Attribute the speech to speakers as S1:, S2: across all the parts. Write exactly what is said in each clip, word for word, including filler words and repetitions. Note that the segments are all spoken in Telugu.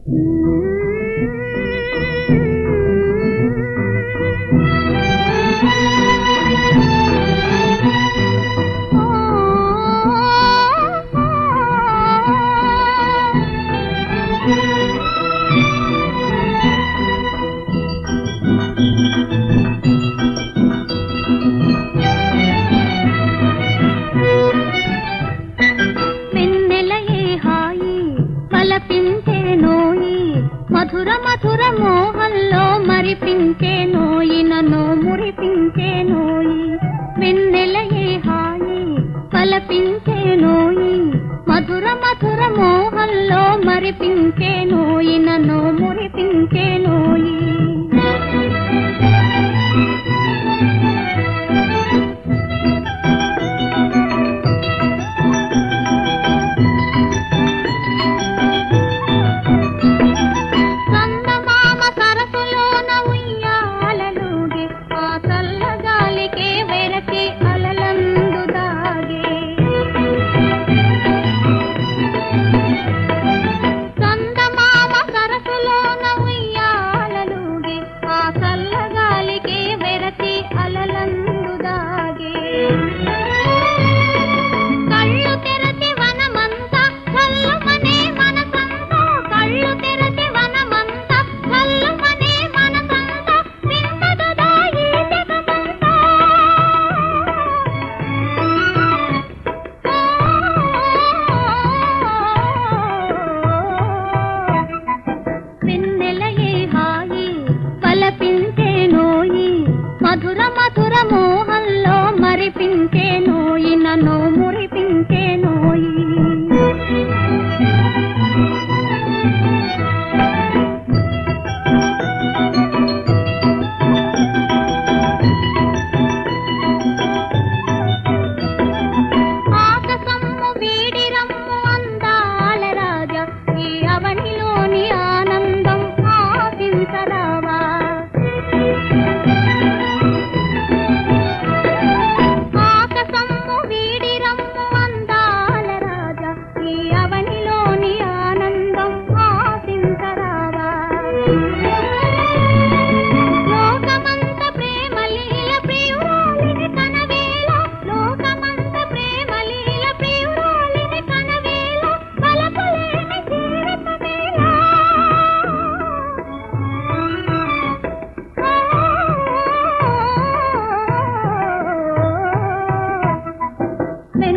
S1: మధుర మధుర మోహంలో మరిపించే నోయి నన్ను మురిపించే నోయి వెన్నెలయే హాయి కలపించే నోయి మధుర మధుర మోహంలో మరిపించే నోయి నన్ను మురిపించే నోయి మధుర మధుర మోహంలో మరిపించే నోయి నన్ను మురిపించే నోయి ఆకాశము వీడి రమ్ము అందాల రాజా ఈ అవనిలోని ఆనందం ఆశించరావా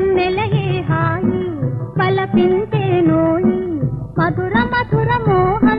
S1: వెన్నెలయే హాయి కలపించే నోయి మధుర మధుర మోహ